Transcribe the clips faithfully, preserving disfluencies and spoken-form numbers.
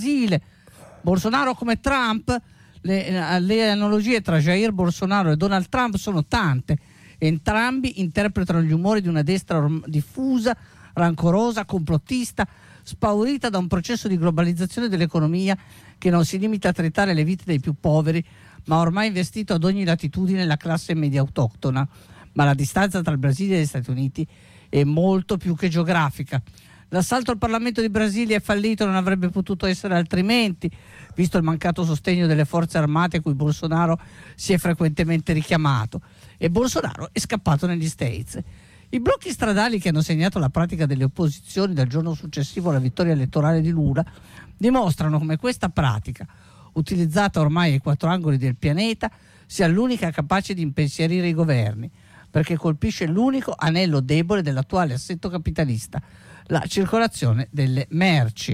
Brasile, Bolsonaro come Trump. Le, le analogie tra Jair Bolsonaro e Donald Trump sono tante. Entrambi interpretano gli umori di una destra orm- diffusa, rancorosa, complottista, spaurita da un processo di globalizzazione dell'economia che non si limita a trattare le vite dei più poveri, ma ormai investito ad ogni latitudine la classe media autoctona. Ma la distanza tra il Brasile e gli Stati Uniti è molto più che geografica. L'assalto al Parlamento di Brasilia è fallito, non avrebbe potuto essere altrimenti, visto il mancato sostegno delle forze armate a cui Bolsonaro si è frequentemente richiamato. E Bolsonaro è scappato negli States. I blocchi stradali che hanno segnato la pratica delle opposizioni dal giorno successivo alla vittoria elettorale di Lula dimostrano come questa pratica, utilizzata ormai ai quattro angoli del pianeta, sia l'unica capace di impensierire i governi, perché colpisce l'unico anello debole dell'attuale assetto capitalista, la circolazione delle merci.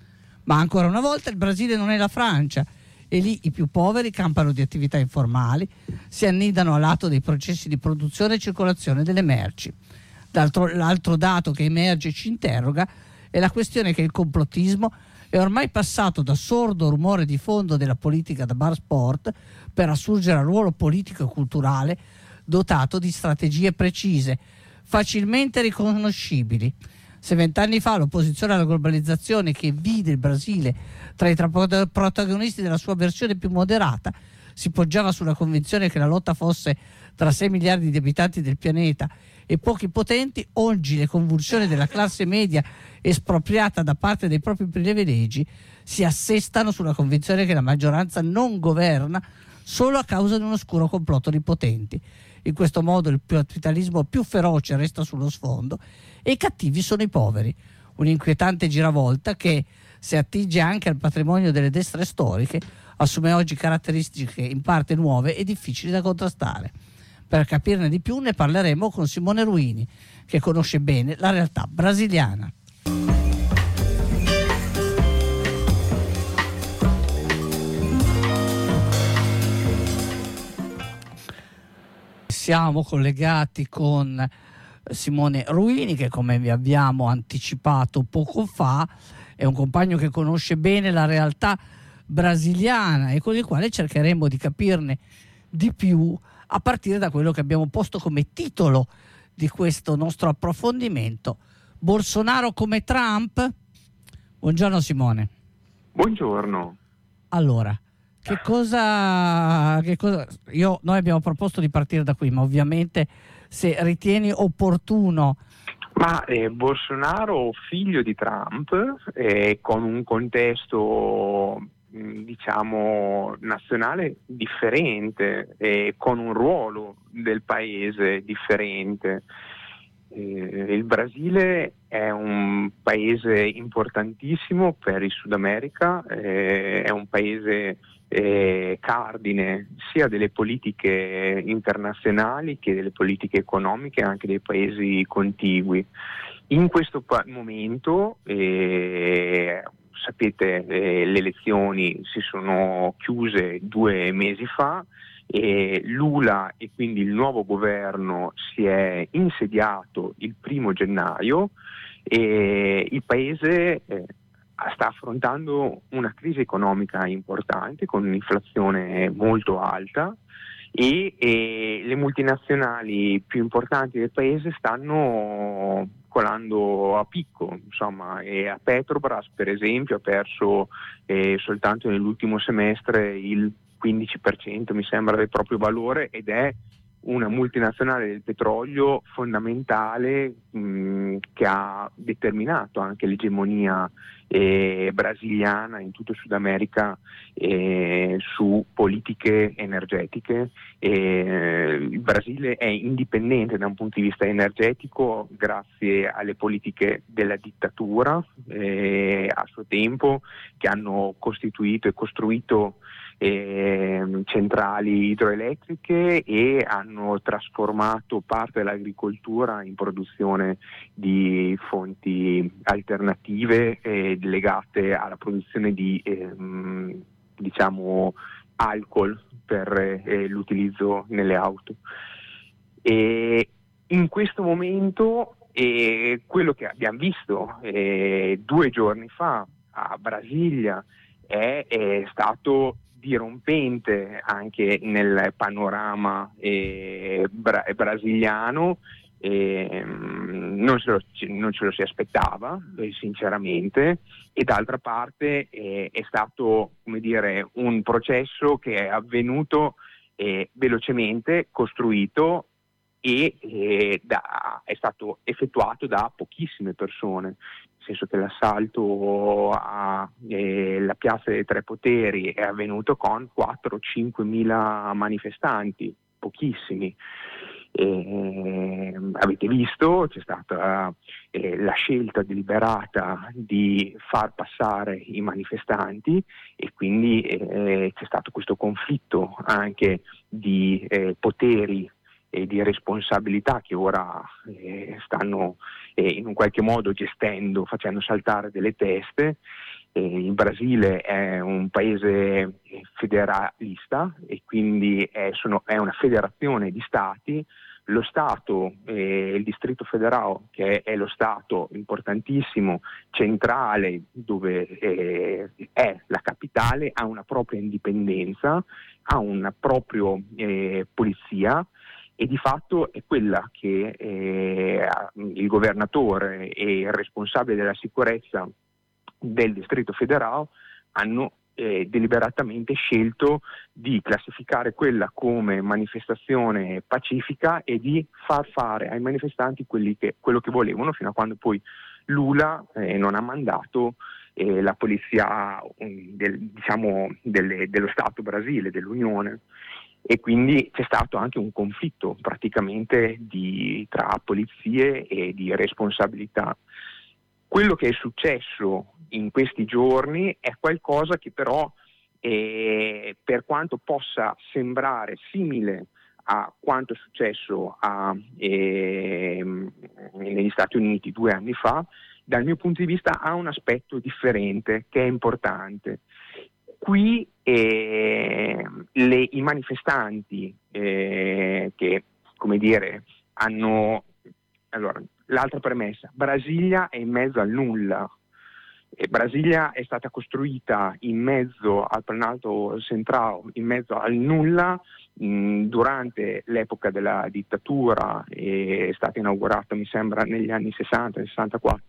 Ma ancora una volta il Brasile non è la Francia, e lì i più poveri campano di attività informali, si annidano a lato dei processi di produzione e circolazione delle merci. D'altro, l'altro dato che emerge e ci interroga è la questione che il complottismo è ormai passato da sordo rumore di fondo della politica da bar sport per assurgere al ruolo politico e culturale dotato di strategie precise, facilmente riconoscibili. Se vent'anni fa l'opposizione alla globalizzazione, che vide il Brasile tra i tra- protagonisti della sua versione più moderata, si poggiava sulla convinzione che la lotta fosse tra sei miliardi di abitanti del pianeta e pochi potenti, oggi le convulsioni della classe media espropriata da parte dei propri privilegi si assestano sulla convinzione che la maggioranza non governa solo a causa di un oscuro complotto di potenti. In questo modo il capitalismo più feroce resta sullo sfondo e i cattivi sono i poveri. Un'inquietante giravolta che, se attinge anche al patrimonio delle destre storiche, assume oggi caratteristiche in parte nuove e difficili da contrastare. Per capirne di più ne parleremo con Simone Ruini, che conosce bene la realtà brasiliana. Siamo collegati con Simone Ruini, che, come vi abbiamo anticipato poco fa, è un compagno che conosce bene la realtà brasiliana e con il quale cercheremo di capirne di più a partire da quello che abbiamo posto come titolo di questo nostro approfondimento: Bolsonaro come Trump. Buongiorno Simone. Buongiorno. Allora, che cosa, che cosa io, noi abbiamo proposto di partire da qui, ma ovviamente se ritieni opportuno. Ma eh, Bolsonaro, figlio di Trump, eh, con un contesto mh, diciamo nazionale differente, eh, con un ruolo del paese differente. Eh, il Brasile è un paese importantissimo per il Sud America, eh, è un paese eh, cardine sia delle politiche internazionali che delle politiche economiche anche dei paesi contigui. In questo pa- momento eh, sapete eh, le elezioni si sono chiuse due mesi fa e Lula e quindi il nuovo governo si è insediato il primo gennaio e il paese eh, sta affrontando una crisi economica importante con un'inflazione molto alta e, e le multinazionali più importanti del paese stanno colando a picco, insomma, e a Petrobras per esempio ha perso eh, soltanto nell'ultimo semestre il quindici per cento mi sembra del proprio valore ed è una multinazionale del petrolio fondamentale mh, che ha determinato anche l'egemonia eh, brasiliana in tutto Sud America eh, su politiche energetiche. Eh, il Brasile è indipendente da un punto di vista energetico grazie alle politiche della dittatura eh, a suo tempo, che hanno costituito e costruito Eh, centrali idroelettriche e hanno trasformato parte dell'agricoltura in produzione di fonti alternative eh, legate alla produzione di ehm, diciamo alcol per eh, l'utilizzo nelle auto. E in questo momento eh, quello che abbiamo visto eh, due giorni fa a Brasilia è, è stato dirompente anche nel panorama eh, bra- brasiliano. Eh, non, se lo, non ce lo si aspettava eh, sinceramente, e d'altra parte eh, è stato, come dire, un processo che è avvenuto eh, velocemente, costruito e eh, da, è stato effettuato da pochissime persone, nel senso che l'assalto alla eh, Piazza dei Tre Poteri è avvenuto con quattro cinque mila manifestanti, pochissimi. Eh, avete visto, c'è stata eh, la scelta deliberata di far passare i manifestanti, e quindi eh, c'è stato questo conflitto anche di eh, poteri e di responsabilità che ora eh, stanno eh, in un qualche modo gestendo, facendo saltare delle teste. Eh, il Brasile è un paese federalista e quindi è, sono, è una federazione di stati. Lo Stato, eh, il Distretto Federale, che è lo Stato importantissimo, centrale, dove eh, è la capitale, ha una propria indipendenza, ha una propria eh, polizia, e di fatto è quella che eh, il governatore e il responsabile della sicurezza del Distretto Federale hanno eh, deliberatamente scelto di classificare quella come manifestazione pacifica e di far fare ai manifestanti quelli che, quello che volevano, fino a quando poi Lula eh, non ha mandato eh, la polizia del, diciamo, delle, dello Stato Brasile, dell'Unione. E quindi c'è stato anche un conflitto praticamente di, tra polizie e di responsabilità. Quello che è successo in questi giorni è qualcosa che però, eh, per quanto possa sembrare simile a quanto è successo a, eh, negli Stati Uniti due anni fa, dal mio punto di vista ha un aspetto differente che è importante. Qui eh, le, i manifestanti eh, che, come dire, hanno... Allora, l'altra premessa: Brasilia è in mezzo al nulla. E Brasilia è stata costruita in mezzo al Planalto Centrale, in mezzo al nulla, mh, durante l'epoca della dittatura, è stata inaugurata, mi sembra, negli anni sessanta, sessantaquattro.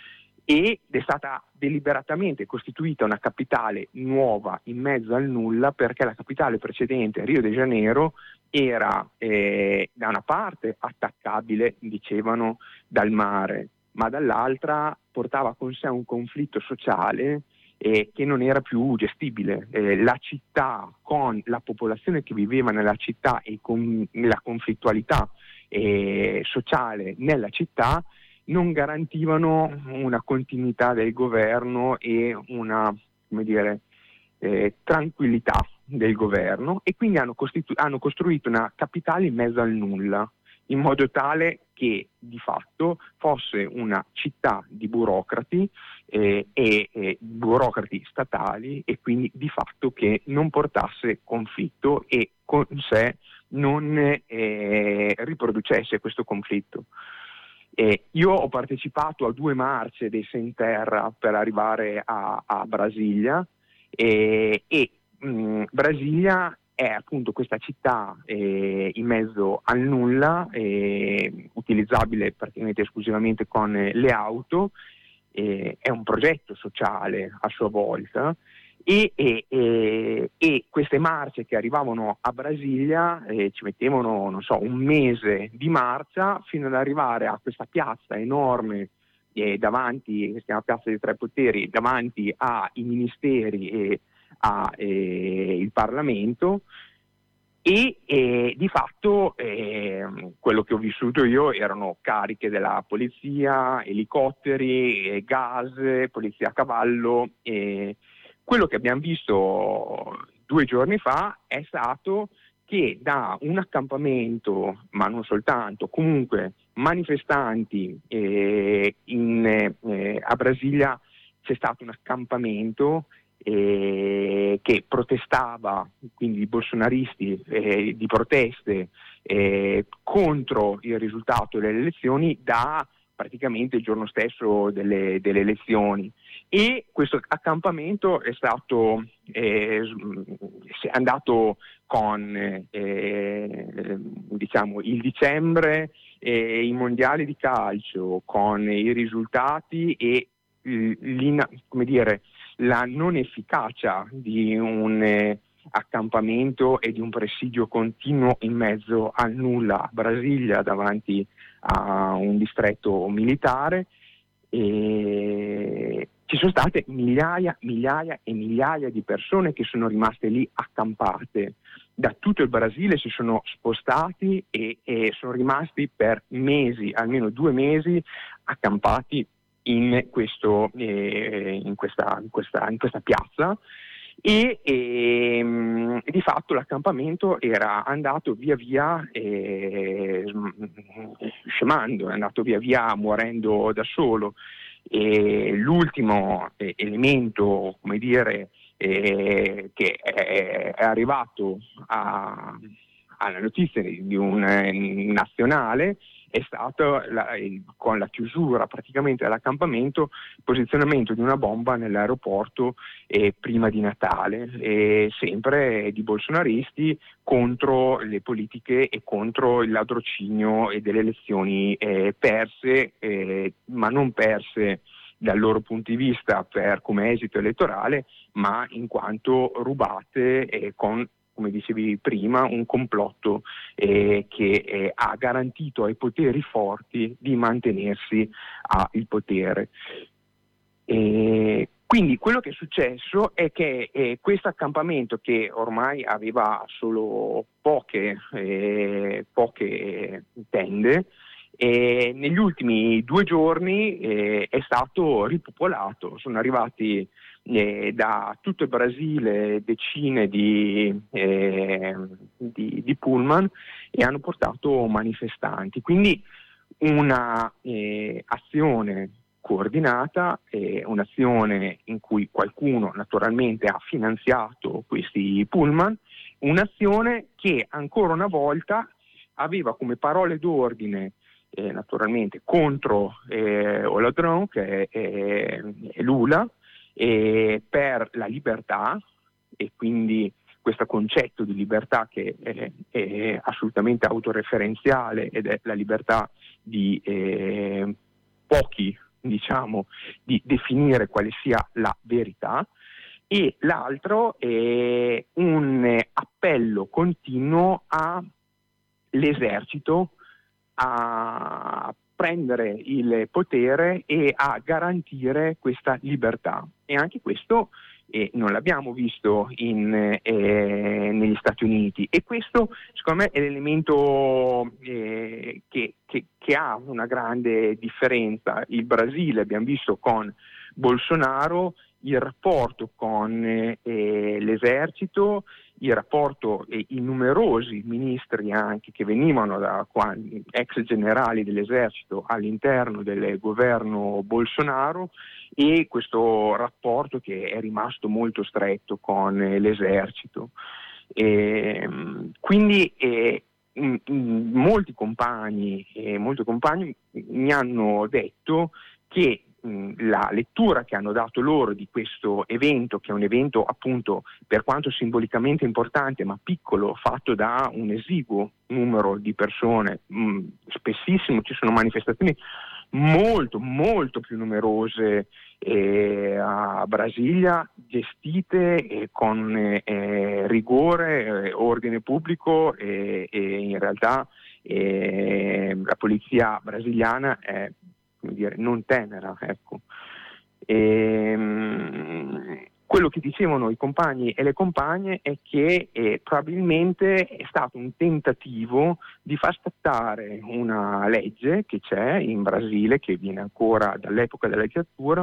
Ed è stata deliberatamente costituita una capitale nuova in mezzo al nulla, perché la capitale precedente, Rio de Janeiro, era eh, da una parte attaccabile, dicevano, dal mare, ma dall'altra portava con sé un conflitto sociale eh, che non era più gestibile. Eh, la città, con la popolazione che viveva nella città e con la conflittualità eh, sociale nella città, non garantivano una continuità del governo e una, come dire, eh, tranquillità del governo, e quindi hanno, costitu- hanno costruito una capitale in mezzo al nulla, in modo tale che di fatto fosse una città di burocrati eh, e eh, burocrati statali, e quindi di fatto che non portasse conflitto e con sé non eh, riproducesse questo conflitto. Eh, io ho partecipato a due marce dei Sem Terra per arrivare a, a Brasilia, eh, e mh, Brasilia è appunto questa città eh, in mezzo al nulla, eh, utilizzabile praticamente esclusivamente con le auto, eh, è un progetto sociale a sua volta. E, e, e, e queste marce che arrivavano a Brasilia eh, ci mettevano, non so, un mese di marcia fino ad arrivare a questa piazza enorme eh, davanti, che si chiama Piazza dei Tre Poteri, davanti ai ministeri e al eh, Parlamento. E eh, di fatto eh, quello che ho vissuto io erano cariche della polizia, elicotteri, eh, gas, polizia a cavallo. Eh, quello che abbiamo visto due giorni fa è stato che da un accampamento, ma non soltanto, comunque manifestanti eh, in, eh, a Brasilia c'è stato un accampamento Eh, che protestava, quindi i bolsonaristi eh, di proteste eh, contro il risultato delle elezioni da praticamente il giorno stesso delle, delle elezioni, e questo accampamento è stato eh, è andato con eh, diciamo il dicembre, eh, i mondiali di calcio, con i risultati e come dire, la non efficacia di un eh, accampamento e di un presidio continuo in mezzo al nulla a Brasilia davanti a un distretto militare. E ci sono state migliaia, migliaia e migliaia di persone che sono rimaste lì accampate. Da tutto il Brasile si sono spostati e, e sono rimasti per mesi, almeno due mesi, accampati in, questo, eh, in, questa, in, questa, in questa piazza e, e di fatto l'accampamento era andato via via eh, scemando, è andato via via morendo da solo. E l'ultimo eh, elemento, come dire, eh, che è, è arrivato a, alla notizia di un eh, nazionale è stato la, il, con la chiusura praticamente dell'accampamento, il posizionamento di una bomba nell'aeroporto eh, prima di Natale, eh, sempre di bolsonaristi contro le politiche e contro il ladrocinio e delle elezioni eh, perse, eh, ma non perse dal loro punto di vista per come esito elettorale, ma in quanto rubate eh, con, come dicevi prima, un complotto eh, che eh, ha garantito ai poteri forti di mantenersi al potere. E quindi quello che è successo è che eh, questo accampamento, che ormai aveva solo poche, eh, poche tende, e negli ultimi due giorni eh, è stato ripopolato. Sono arrivati eh, da tutto il Brasile decine di, eh, di, di pullman e hanno portato manifestanti. Quindi una eh, azione coordinata, eh, un'azione in cui qualcuno naturalmente ha finanziato questi pullman, un'azione che ancora una volta aveva come parole d'ordine Eh, naturalmente contro eh, o ladrón, che è, è, è Lula, e per la libertà, e quindi questo concetto di libertà che è, è assolutamente autoreferenziale ed è la libertà di eh, pochi, diciamo, di definire quale sia la verità, e l'altro è un appello continuo all'esercito a prendere il potere e a garantire questa libertà. E anche questo eh, non l'abbiamo visto in, eh, negli Stati Uniti, e questo secondo me è l'elemento eh, che, che, che ha una grande differenza. Il Brasile, abbiamo visto con Bolsonaro, il rapporto con eh, l'esercito, il rapporto e i numerosi ministri anche che venivano da ex generali dell'esercito all'interno del governo Bolsonaro, e questo rapporto che è rimasto molto stretto con l'esercito. E, quindi eh, m- m- molti compagni, eh, molti compagni mi hanno detto che la lettura che hanno dato loro di questo evento, che è un evento appunto per quanto simbolicamente importante ma piccolo, fatto da un esiguo numero di persone, mh, spessissimo ci sono manifestazioni molto molto più numerose eh, a Brasilia, gestite eh, con eh, rigore, eh, ordine pubblico, e eh, eh, in realtà eh, la polizia brasiliana è, come dire, non tenera, ecco. E, mh, quello che dicevano i compagni e le compagne è che eh, probabilmente è stato un tentativo di far scattare una legge che c'è in Brasile, che viene ancora dall'epoca della dittatura,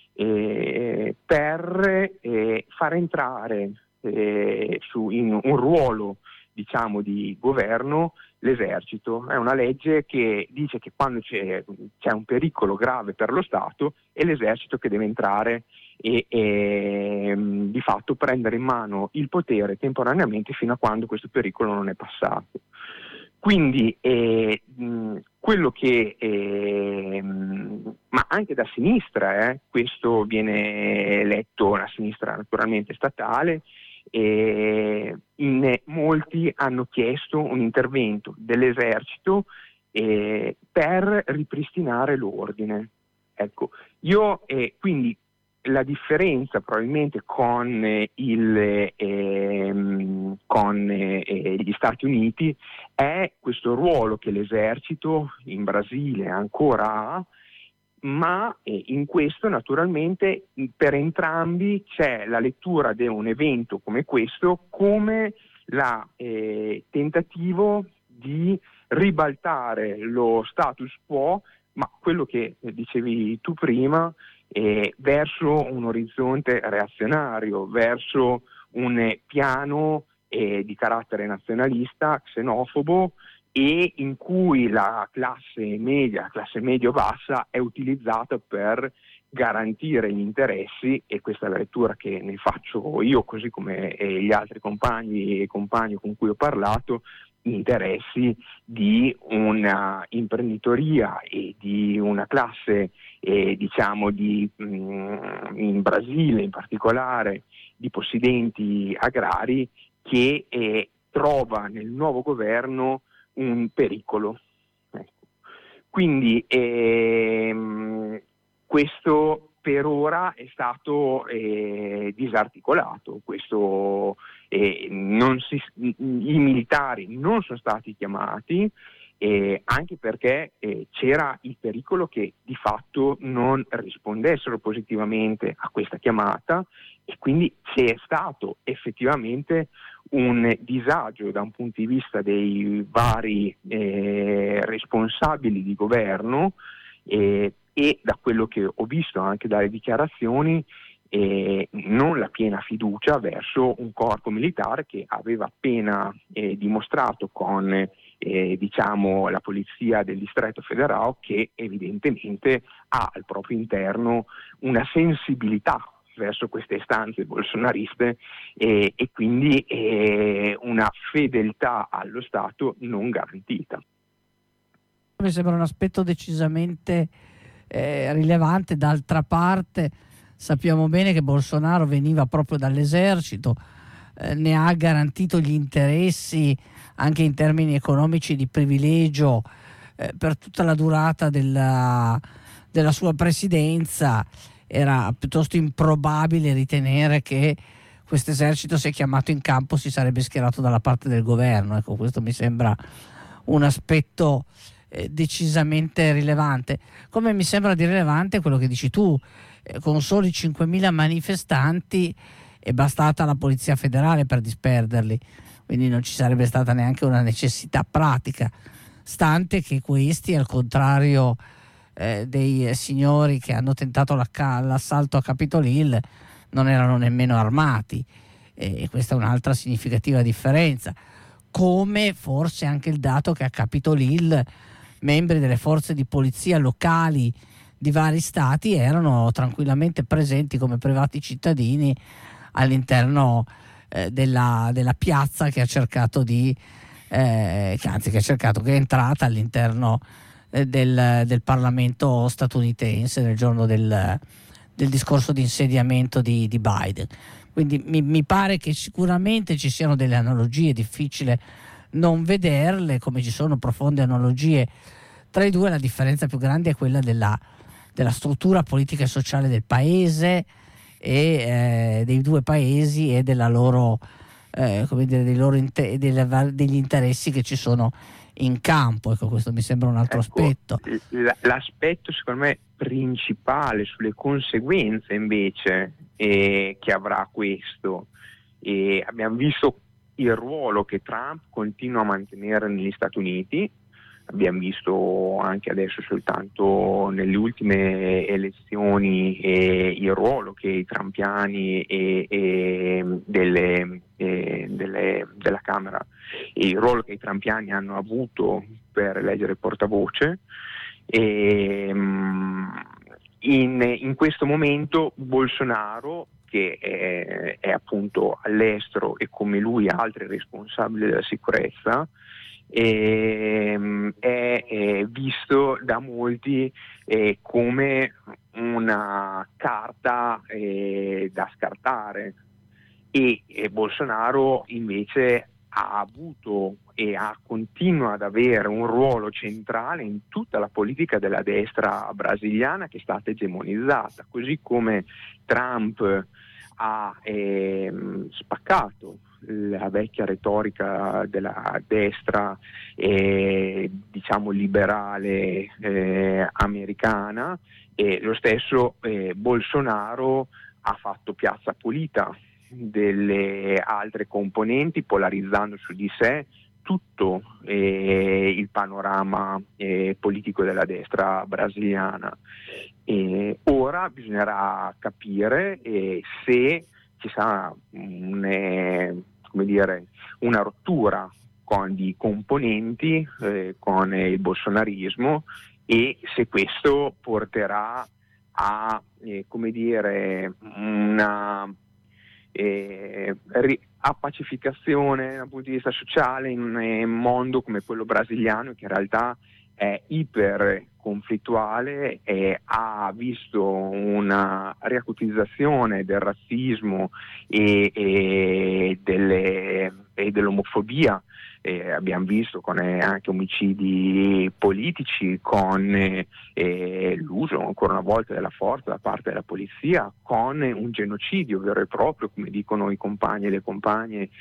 eh, per eh, far entrare eh, su, in un ruolo, diciamo, di governo l'esercito. È una legge che dice che quando c'è, c'è un pericolo grave per lo Stato è l'esercito che deve entrare e, e di fatto prendere in mano il potere temporaneamente fino a quando questo pericolo non è passato. Quindi eh, mh, quello che, eh, mh, ma anche da sinistra, eh, questo viene letto, la sinistra naturalmente statale, eh, in molti hanno chiesto un intervento dell'esercito eh, per ripristinare l'ordine. Ecco, io eh, quindi la differenza probabilmente con, eh, il, ehm, con eh, gli Stati Uniti è questo ruolo che l'esercito in Brasile ancora ha, ma eh, in questo naturalmente per entrambi c'è la lettura di un evento come questo come la eh, tentativo di ribaltare lo status quo, ma quello che eh, dicevi tu prima, eh, verso un orizzonte reazionario, verso un eh, piano eh, di carattere nazionalista, xenofobo, e in cui la classe media, la classe medio-bassa è utilizzata per garantire gli interessi, e questa è la lettura che ne faccio io, così come eh, gli altri compagni e compagni con cui ho parlato, interessi di una imprenditoria e di una classe eh, diciamo di mh, in Brasile in particolare di possidenti agrari che eh, trova nel nuovo governo un pericolo. Ecco. Quindi ehm, questo per ora è stato eh, disarticolato, questo, eh, non si, i militari non sono stati chiamati, eh, anche perché eh, c'era il pericolo che di fatto non rispondessero positivamente a questa chiamata, e quindi c'è stato effettivamente un disagio da un punto di vista dei vari eh, responsabili di governo, eh, e da quello che ho visto anche dalle dichiarazioni eh, non la piena fiducia verso un corpo militare che aveva appena eh, dimostrato con eh, diciamo la polizia del distretto federale che evidentemente ha al proprio interno una sensibilità verso queste istanze bolsonariste eh, e quindi eh, una fedeltà allo Stato non garantita. Mi sembra un aspetto decisamente eh, rilevante. D'altra parte sappiamo bene che Bolsonaro veniva proprio dall'esercito, eh, ne ha garantito gli interessi anche in termini economici di privilegio eh, per tutta la durata della, della sua presidenza. Era piuttosto improbabile ritenere che questo esercito, se chiamato in campo, si sarebbe schierato dalla parte del governo. Ecco, questo mi sembra un aspetto eh, decisamente rilevante. Come mi sembra di rilevante quello che dici tu, eh, con soli cinquemila manifestanti è bastata la Polizia Federale per disperderli, quindi non ci sarebbe stata neanche una necessità pratica, stante che questi, al contrario Eh, dei signori che hanno tentato l'assalto a Capitol Hill, non erano nemmeno armati, e questa è un'altra significativa differenza, come forse anche il dato che a Capitol Hill membri delle forze di polizia locali di vari stati erano tranquillamente presenti come privati cittadini all'interno eh, della, della piazza che ha cercato di eh, che, anzi che ha cercato che è entrata all'interno Del, del Parlamento statunitense nel giorno del, del discorso di insediamento di, di Biden. Quindi mi, mi pare che sicuramente ci siano delle analogie, difficile non vederle, come ci sono profonde analogie tra i due. La differenza più grande è quella della, della struttura politica e sociale del paese e eh, dei due paesi e della loro, eh, come dire, dei loro inter- delle, degli interessi che ci sono in campo. Ecco, questo mi sembra un altro ecco, aspetto. L- l'aspetto secondo me principale sulle conseguenze invece eh, che avrà questo, eh, abbiamo visto il ruolo che Trump continua a mantenere negli Stati Uniti, abbiamo visto anche adesso soltanto nelle ultime elezioni eh, il ruolo che i trumpiani e, e delle, e delle, della Camera e il ruolo che i trumpiani hanno avuto per eleggere il portavoce. E, in, in questo momento Bolsonaro, che è, è appunto all'estero, e come lui altri responsabili della sicurezza, e, è, è visto da molti eh, come una carta eh, da scartare, e, e Bolsonaro invece ha avuto e ha, continua ad avere un ruolo centrale in tutta la politica della destra brasiliana, che è stata egemonizzata, così come Trump ha eh, spaccato la vecchia retorica della destra eh, diciamo liberale eh, americana, e lo stesso eh, Bolsonaro ha fatto piazza pulita delle altre componenti, polarizzando su di sé tutto eh, il panorama eh, politico della destra brasiliana. E ora bisognerà capire eh, se ci sarà un, eh, come dire, una rottura con di componenti eh, con il bolsonarismo, e se questo porterà a eh, come dire una eh, ri- a pacificazione dal punto di vista sociale in un mondo come quello brasiliano, che in realtà è iper conflittuale e ha visto una riacutizzazione del razzismo e, e, delle, e dell'omofobia. Eh, abbiamo visto con eh, anche omicidi politici, con eh, l'uso ancora una volta della forza da parte della polizia, con un genocidio vero e proprio, come dicono i compagni e le compagne,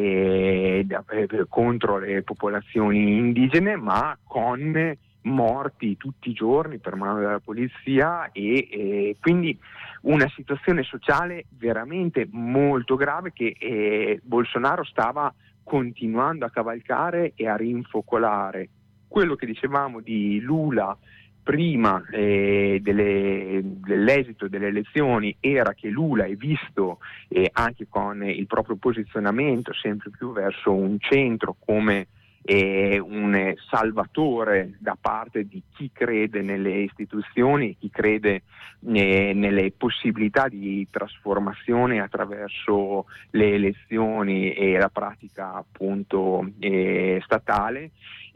eh, da, eh, contro le popolazioni indigene, ma con morti tutti i giorni per mano della polizia, e eh, quindi una situazione sociale veramente molto grave che eh, Bolsonaro stava continuando a cavalcare e a rinfocolare. Quello che dicevamo di Lula prima eh, delle, dell'esito delle elezioni era che Lula è visto eh, anche con il proprio posizionamento sempre più verso un centro come eh, un salvatore da parte di chi crede nelle istituzioni, chi crede eh, nelle possibilità di trasformazione attraverso le elezioni e la pratica appunto eh, statale.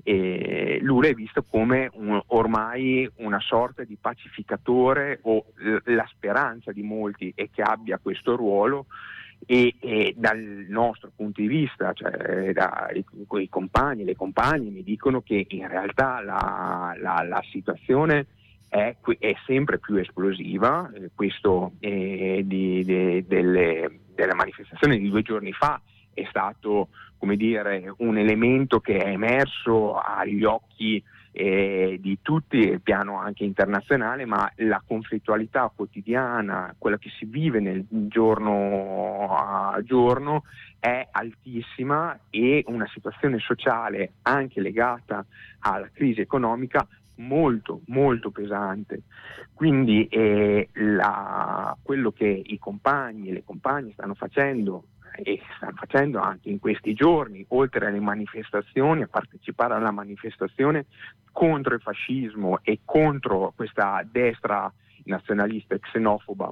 E Lula è visto come un, ormai una sorta di pacificatore, o eh, la speranza di molti è che abbia questo ruolo. E, e dal nostro punto di vista, cioè dai i compagni e le compagne mi dicono che in realtà la, la, la situazione è, è sempre più esplosiva. Eh, questo eh, di, de, delle, delle manifestazioni di due giorni fa è stato, come dire, un elemento che è emerso agli occhi eh, di tutti, il piano anche internazionale, ma la conflittualità quotidiana, quella che si vive nel giorno a giorno, è altissima, e una situazione sociale anche legata alla crisi economica molto molto pesante. Quindi eh, la, quello che i compagni e le compagne stanno facendo e stanno facendo anche in questi giorni, oltre alle manifestazioni, a partecipare alla manifestazione contro il fascismo e contro questa destra nazionalista e xenofoba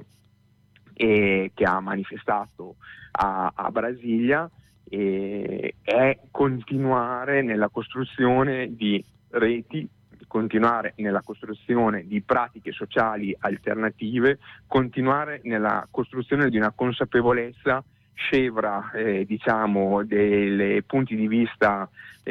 eh, che ha manifestato a, a Brasilia, eh, è continuare nella costruzione di reti, continuare nella costruzione di pratiche sociali alternative, continuare nella costruzione di una consapevolezza scevra eh, diciamo dei punti di vista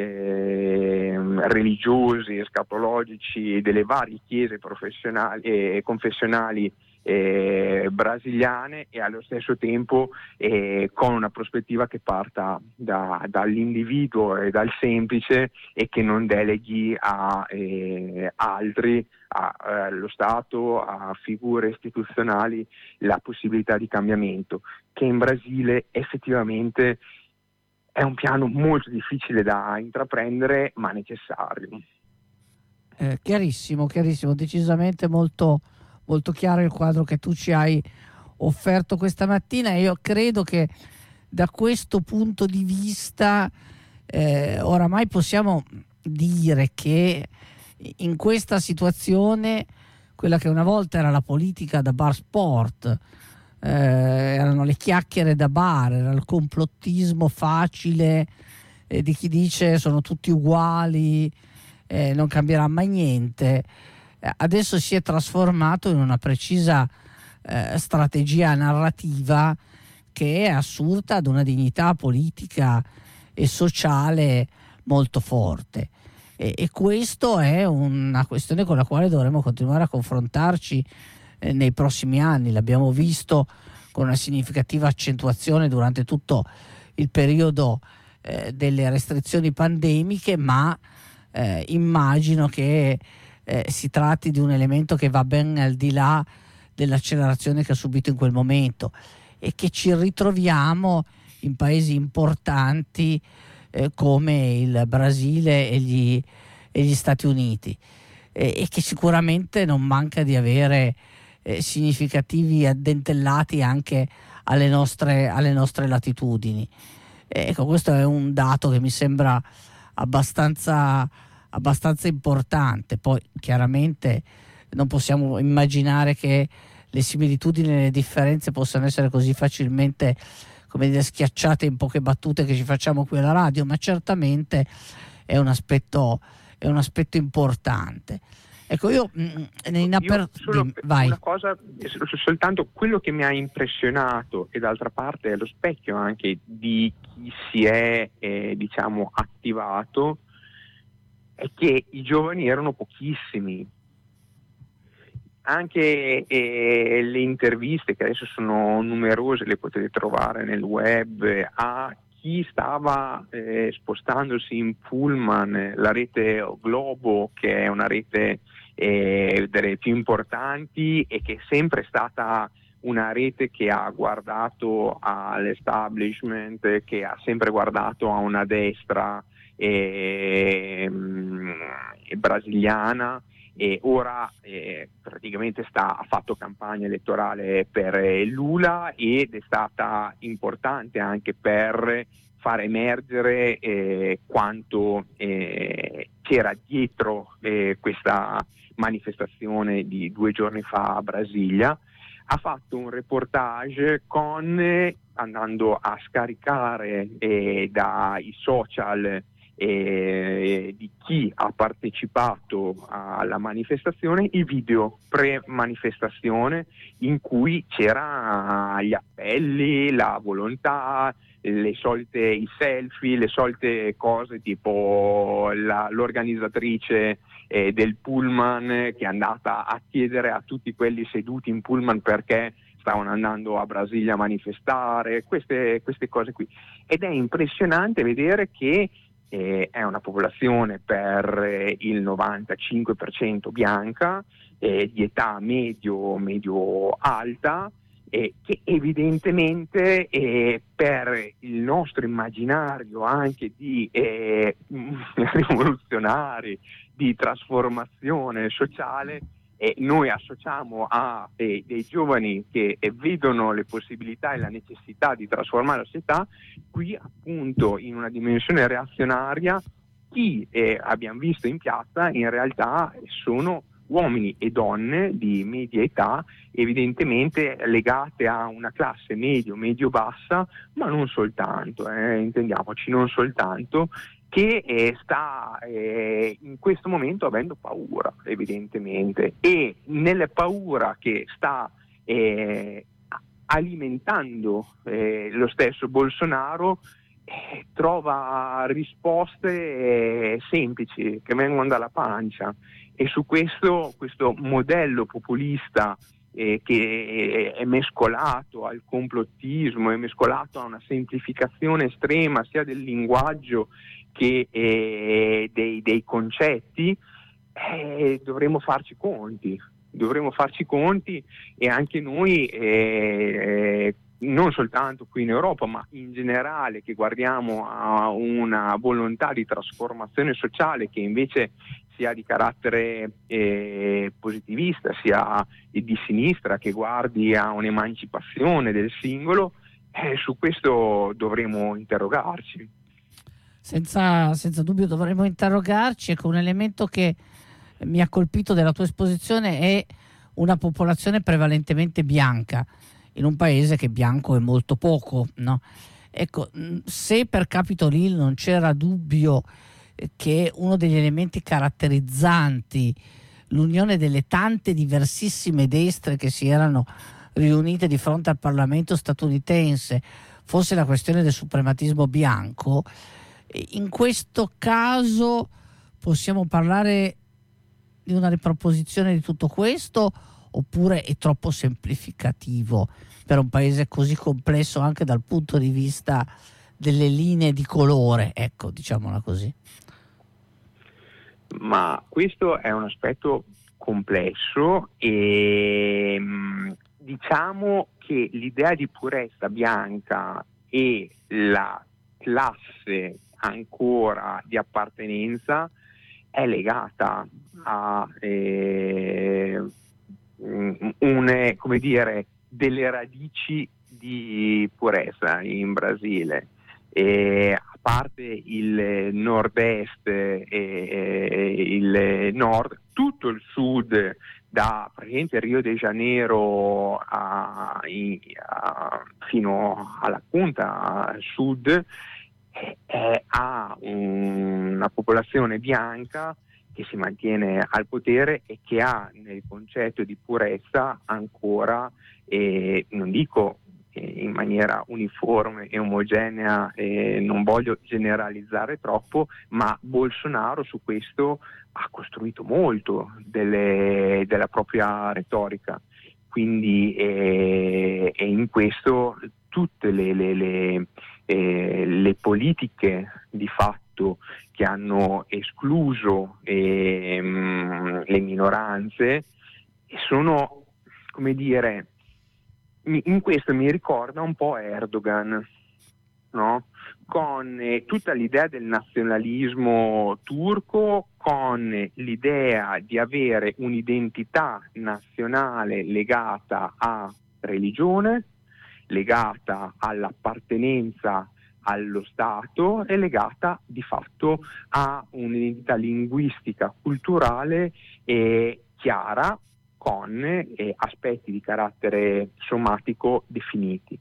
eh, religiosi e scatologici delle varie chiese professionali e eh, confessionali eh, brasiliane, e allo stesso tempo eh, con una prospettiva che parta da, dall'individuo e dal semplice, e che non deleghi a eh, altri, allo Stato, a figure istituzionali, la possibilità di cambiamento, che in Brasile effettivamente è un piano molto difficile da intraprendere, ma necessario. Eh, chiarissimo, chiarissimo, decisamente molto, molto chiaro il quadro che tu ci hai offerto questa mattina. Io credo che da questo punto di vista eh, oramai possiamo dire che in questa situazione quella che una volta era la politica da bar sport, eh, erano le chiacchiere da bar, era il complottismo facile e di chi dice sono tutti uguali, eh, non cambierà mai niente, eh, adesso si è trasformato in una precisa eh, strategia narrativa che è assurda ad una dignità politica e sociale molto forte. E, e questo è una questione con la quale dovremo continuare a confrontarci eh, nei prossimi anni. L'abbiamo visto con una significativa accentuazione durante tutto il periodo eh, delle restrizioni pandemiche, ma eh, immagino che eh, si tratti di un elemento che va ben al di là dell'accelerazione che ha subito in quel momento, e che ci ritroviamo in paesi importanti eh, come il Brasile e gli, e gli Stati Uniti, eh, e che sicuramente non manca di avere eh, significativi addentellati anche alle nostre, alle nostre latitudini. Eh, ecco, questo è un dato che mi sembra abbastanza, abbastanza importante. Poi chiaramente non possiamo immaginare che le similitudini e le differenze possano essere così facilmente, come dire, schiacciate in poche battute che ci facciamo qui alla radio, ma certamente è un aspetto, è un aspetto importante. Ecco, io in aper... io solo di... vai. Una cosa, soltanto quello che mi ha impressionato, e d'altra parte è lo specchio anche di chi si è eh, diciamo attivato, è che i giovani erano pochissimi. Anche eh, le interviste, che adesso sono numerose, le potete trovare nel web, a chi stava eh, spostandosi in pullman, la rete Globo, che è una rete eh, delle più importanti e che è sempre stata una rete che ha guardato all'establishment, che ha sempre guardato a una destra eh, brasiliana, e ora eh, praticamente sta, ha fatto campagna elettorale per eh, Lula, ed è stata importante anche per far emergere eh, quanto eh, c'era dietro eh, questa manifestazione di due giorni fa a Brasilia. Ha fatto un reportage con eh, andando a scaricare eh, dai social Eh, di chi ha partecipato alla manifestazione i video pre-manifestazione, in cui c'era gli appelli, la volontà, le solite i selfie, le solite cose tipo la, l'organizzatrice eh, del pullman che è andata a chiedere a tutti quelli seduti in pullman perché stavano andando a Brasilia a manifestare, queste, queste cose qui. Ed è impressionante vedere che Eh, è una popolazione per eh, il novantacinque per cento bianca, eh, di età medio medio alta, eh, che evidentemente eh, per il nostro immaginario anche di eh, rivoluzionari, di trasformazione sociale, eh, noi associamo a eh, dei giovani che eh, vedono le possibilità e la necessità di trasformare la società. Qui appunto in una dimensione reazionaria chi eh, abbiamo visto in piazza in realtà sono uomini e donne di media età, evidentemente legate a una classe medio, medio-bassa, ma non soltanto, eh, intendiamoci, non soltanto, che eh, sta eh, in questo momento avendo paura, evidentemente, e nella paura che sta eh, alimentando eh, lo stesso Bolsonaro eh, trova risposte eh, semplici che vengono dalla pancia, e su questo questo modello populista eh, che è mescolato al complottismo, è mescolato a una semplificazione estrema sia del linguaggio che eh, dei, dei concetti, eh, dovremo farci conti, dovremo farci conti e anche noi, eh, non soltanto qui in Europa, ma in generale, che guardiamo a una volontà di trasformazione sociale che invece sia di carattere eh, positivista, sia di sinistra, che guardi a un'emancipazione del singolo, eh, su questo dovremo interrogarci. Senza, senza dubbio dovremmo interrogarci. Ecco, un elemento che mi ha colpito della tua esposizione è una popolazione prevalentemente bianca, in un paese che bianco è molto poco, no? Ecco, se per Capitol Hill non c'era dubbio che uno degli elementi caratterizzanti l'unione delle tante diversissime destre che si erano riunite di fronte al Parlamento statunitense fosse la questione del suprematismo bianco, in questo caso possiamo parlare di una riproposizione di tutto questo, oppure è troppo semplificativo per un paese così complesso anche dal punto di vista delle linee di colore, ecco, diciamola così? Ma questo è un aspetto complesso e diciamo che l'idea di purezza bianca e la classe ancora di appartenenza è legata a eh, un, come dire, delle radici di purezza in Brasile. E a parte il nord-est e il nord, tutto il sud, da praticamente Rio de Janeiro a, a, fino alla punta sud, eh, ha un, una popolazione bianca che si mantiene al potere e che ha nel concetto di purezza ancora, eh, non dico in maniera uniforme e omogenea, eh, non voglio generalizzare troppo, ma Bolsonaro su questo ha costruito molto delle, della propria retorica, quindi eh, e in questo tutte le, le, le, eh, le politiche di fatto che hanno escluso eh, mh, le minoranze sono, come dire, in questo mi ricorda un po' Erdogan, no? Con eh, tutta l'idea del nazionalismo turco, con l'idea di avere un'identità nazionale legata a religione, legata all'appartenenza allo Stato e legata di fatto a un'identità linguistica, culturale e chiara, con eh, aspetti di carattere somatico definiti.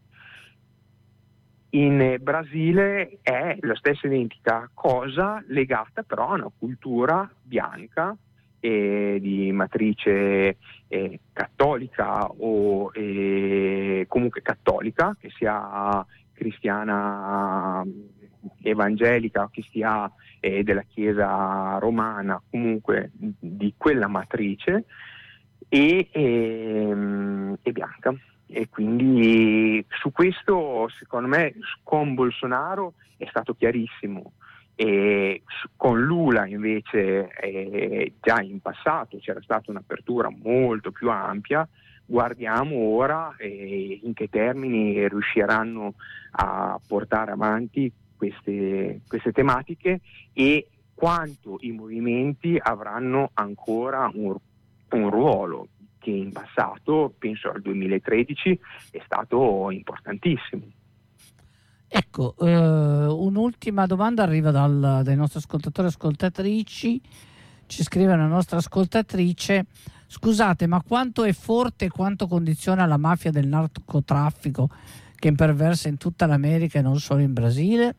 In Brasile è la stessa identica cosa, legata però a una cultura bianca eh, di matrice eh, cattolica o eh, comunque cattolica, che sia cristiana evangelica, che sia eh, della Chiesa romana, comunque di quella matrice, e, e, e bianca. E quindi su questo, secondo me, con Bolsonaro è stato chiarissimo, e con Lula invece eh, già in passato c'era stata un'apertura molto più ampia. Guardiamo ora eh, in che termini riusciranno a portare avanti queste, queste tematiche e quanto i movimenti avranno ancora un, un ruolo che in passato, penso al duemilatredici, è stato importantissimo. Ecco, eh, un'ultima domanda arriva dal, dai nostri ascoltatori e ascoltatrici. Ci scrive una nostra ascoltatrice: scusate, ma quanto è forte e quanto condiziona la mafia del narcotraffico che imperversa in tutta l'America e non solo in Brasile?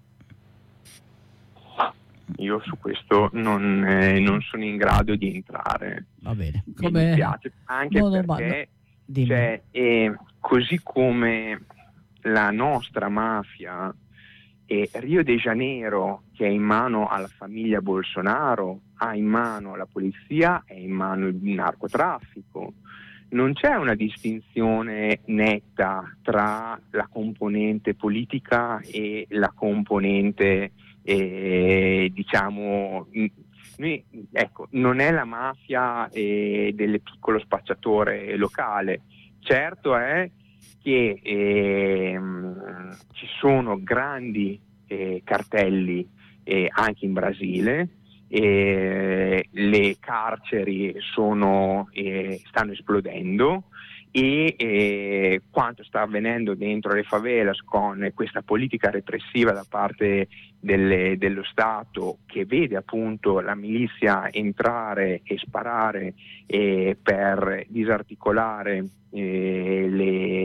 Io su questo non, eh, non sono in grado di entrare. Va bene. Come... Mi dispiace, anche no, no, perché no. Cioè, eh, così come la nostra mafia e Rio de Janeiro, che è in mano alla famiglia Bolsonaro, ha in mano la polizia, è in mano il narcotraffico. Non c'è una distinzione netta tra la componente politica e la componente eh, diciamo noi, ecco, non è la mafia eh, del piccolo spacciatore locale. Certo è che eh, ci sono grandi eh, cartelli eh, anche in Brasile, eh, le carceri sono, eh, stanno esplodendo e eh, quanto sta avvenendo dentro le favelas con questa politica repressiva da parte delle, dello Stato, che vede appunto la milizia entrare e sparare eh, per disarticolare eh, le,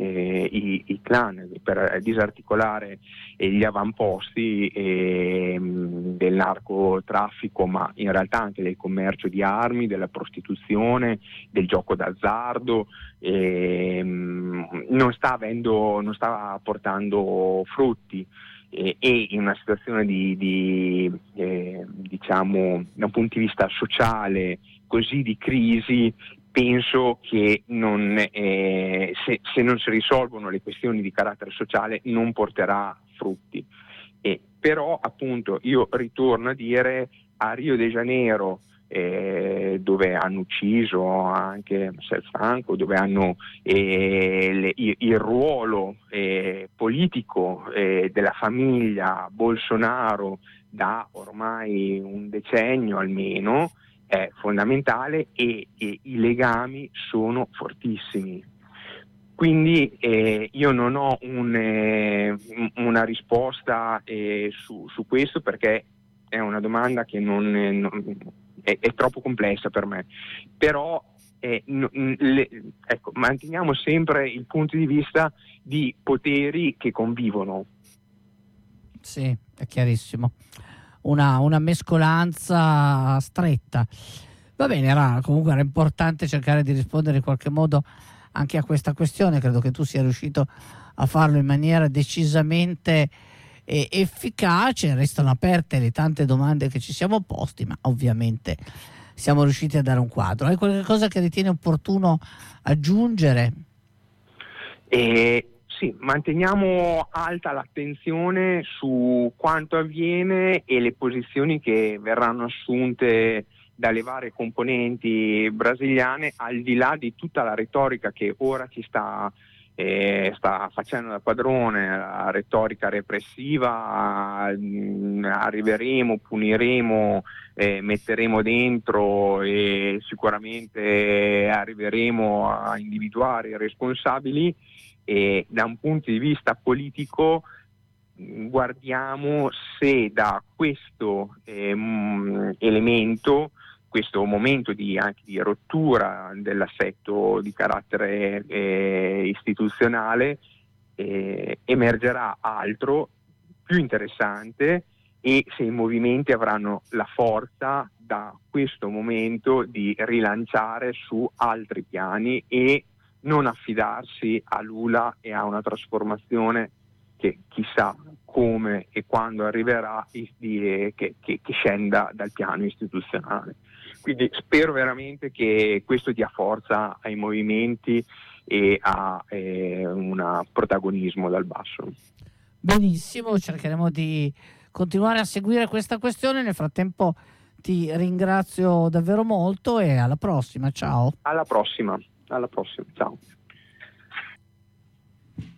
eh, i, i clan, per disarticolare eh, gli avamposti eh, del narcotraffico, ma in realtà anche del commercio di armi, della prostituzione, del gioco d'azzardo. Eh, non sta avendo, non sta portando frutti. E in una situazione di, di eh, diciamo da un punto di vista sociale così di crisi, penso che non, eh, se, se non si risolvono le questioni di carattere sociale non porterà frutti. Eh, però appunto io ritorno a dire, a Rio de Janeiro, Eh, dove hanno ucciso anche Marcel Franco, dove hanno eh, le, il, il ruolo eh, politico eh, della famiglia Bolsonaro da ormai un decennio almeno è fondamentale, e, e i legami sono fortissimi. Quindi eh, io non ho un, eh, una risposta eh, su, su questo, perché è una domanda che non, eh, non È, è troppo complessa per me, però eh, no, le, ecco, manteniamo sempre il punto di vista di poteri che convivono. Sì, è chiarissimo, una, una mescolanza stretta. Va bene, era, comunque era importante cercare di rispondere in qualche modo anche a questa questione. Credo che tu sia riuscito a farlo in maniera decisamente e efficace. Restano aperte le tante domande che ci siamo posti, ma ovviamente siamo riusciti a dare un quadro. Hai qualche cosa che ritieni opportuno aggiungere? Eh, sì, manteniamo alta l'attenzione su quanto avviene e le posizioni che verranno assunte dalle varie componenti brasiliane, al di là di tutta la retorica che ora ci sta Eh, sta facendo da padrone, la retorica repressiva. Mh, arriveremo, puniremo, eh, metteremo dentro e sicuramente arriveremo a individuare i responsabili. E da un punto di vista politico mh, guardiamo se da questo eh, mh, elemento, questo momento di, anche di rottura dell'assetto di carattere eh, istituzionale, eh, emergerà altro più interessante, e se i movimenti avranno la forza da questo momento di rilanciare su altri piani e non affidarsi a Lula e a una trasformazione che chissà come e quando arriverà, di, di, che, che, che scenda dal piano istituzionale. Quindi spero veramente che questo dia forza ai movimenti e a eh, un protagonismo dal basso. Benissimo, cercheremo di continuare a seguire questa questione. Nel frattempo ti ringrazio davvero molto e alla prossima, ciao. Alla prossima, alla prossima, ciao.